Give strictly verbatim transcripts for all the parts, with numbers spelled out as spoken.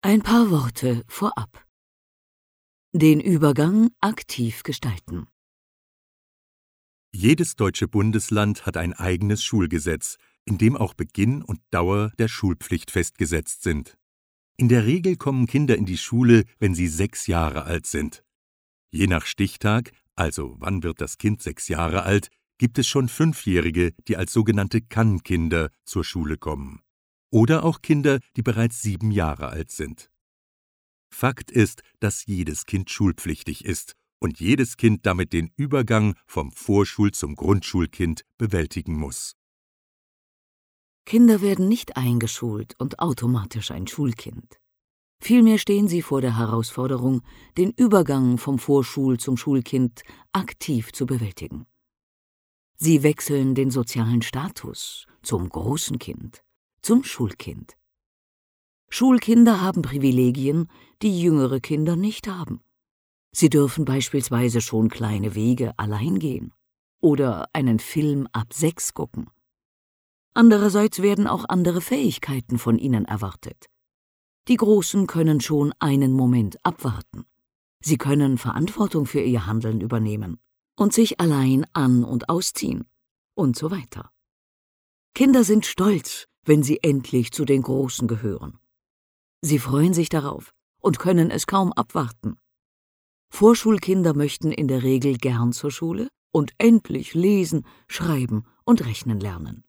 Ein paar Worte vorab. Den Übergang aktiv gestalten. Jedes deutsche Bundesland hat ein eigenes Schulgesetz, in dem auch Beginn und Dauer der Schulpflicht festgesetzt sind. In der Regel kommen Kinder in die Schule, wenn sie sechs Jahre alt sind. Je nach Stichtag, also wann wird das Kind sechs Jahre alt, gibt es schon Fünfjährige, die als sogenannte Kann-Kinder zur Schule kommen. Oder auch Kinder, die bereits sieben Jahre alt sind. Fakt ist, dass jedes Kind schulpflichtig ist und jedes Kind damit den Übergang vom Vorschul- zum Grundschulkind bewältigen muss. Kinder werden nicht eingeschult und automatisch ein Schulkind. Vielmehr stehen sie vor der Herausforderung, den Übergang vom Vorschul- zum Schulkind aktiv zu bewältigen. Sie wechseln den sozialen Status zum großen Kind, zum Schulkind. Schulkinder haben Privilegien, die jüngere Kinder nicht haben. Sie dürfen beispielsweise schon kleine Wege allein gehen oder einen Film ab sechs gucken. Andererseits werden auch andere Fähigkeiten von ihnen erwartet. Die Großen können schon einen Moment abwarten. Sie können Verantwortung für ihr Handeln übernehmen und sich allein an- und ausziehen und so weiter. Kinder sind stolz, wenn sie endlich zu den Großen gehören. Sie freuen sich darauf und können es kaum abwarten. Vorschulkinder möchten in der Regel gern zur Schule und endlich lesen, schreiben und rechnen lernen.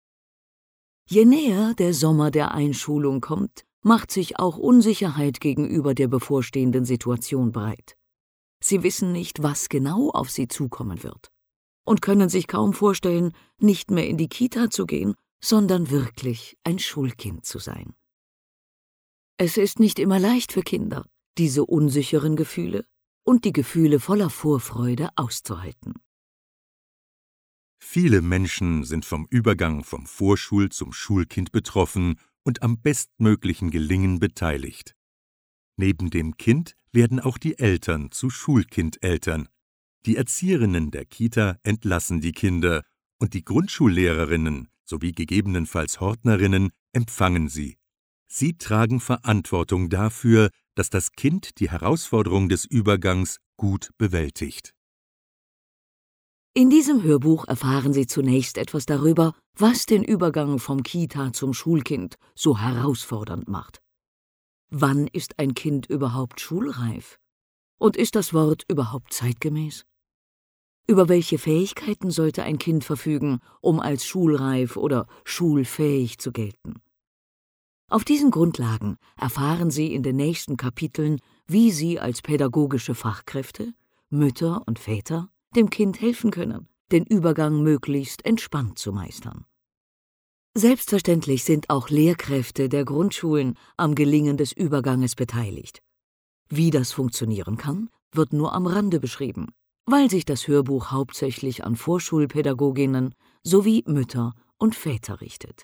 Je näher der Sommer der Einschulung kommt, macht sich auch Unsicherheit gegenüber der bevorstehenden Situation breit. Sie wissen nicht, was genau auf sie zukommen wird und können sich kaum vorstellen, nicht mehr in die Kita zu gehen, sondern wirklich ein Schulkind zu sein. Es ist nicht immer leicht für Kinder, diese unsicheren Gefühle und die Gefühle voller Vorfreude auszuhalten. Viele Menschen sind vom Übergang vom Vorschul- zum Schulkind betroffen und am bestmöglichen Gelingen beteiligt. Neben dem Kind werden auch die Eltern zu Schulkindeltern. Die Erzieherinnen der Kita entlassen die Kinder und die Grundschullehrerinnen sowie gegebenenfalls Hortnerinnen empfangen sie. Sie tragen Verantwortung dafür, dass das Kind die Herausforderung des Übergangs gut bewältigt. In diesem Hörbuch erfahren Sie zunächst etwas darüber, was den Übergang vom Kita zum Schulkind so herausfordernd macht. Wann ist ein Kind überhaupt schulreif? Und ist das Wort überhaupt zeitgemäß? Über welche Fähigkeiten sollte ein Kind verfügen, um als schulreif oder schulfähig zu gelten? Auf diesen Grundlagen erfahren Sie in den nächsten Kapiteln, wie Sie als pädagogische Fachkräfte, Mütter und Väter dem Kind helfen können, den Übergang möglichst entspannt zu meistern. Selbstverständlich sind auch Lehrkräfte der Grundschulen am Gelingen des Überganges beteiligt. Wie das funktionieren kann, wird nur am Rande beschrieben, weil sich das Hörbuch hauptsächlich an Vorschulpädagoginnen sowie Mütter und Väter richtet.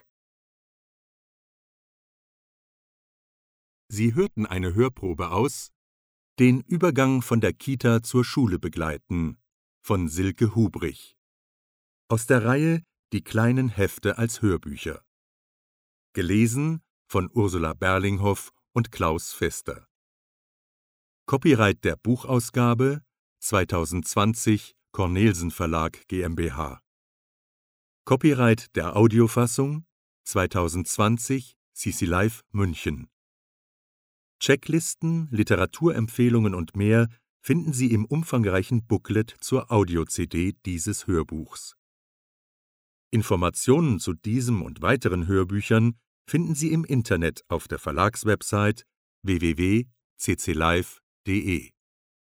Sie hörten eine Hörprobe aus »Den Übergang von der Kita zur Schule begleiten« von Silke Hubrich. Aus der Reihe »Die kleinen Hefte als Hörbücher«. Gelesen von Ursula Berlinghoff und Klaus Fester. Copyright der Buchausgabe zweitausendzwanzig Cornelsen Verlag GmbH. Copyright der Audiofassung zweitausendzwanzig Sisi Live München. Checklisten, Literaturempfehlungen und mehr finden Sie im umfangreichen Booklet zur Audio-C D dieses Hörbuchs. Informationen zu diesem und weiteren Hörbüchern finden Sie im Internet auf der Verlagswebsite w w w punkt c c live punkt d e.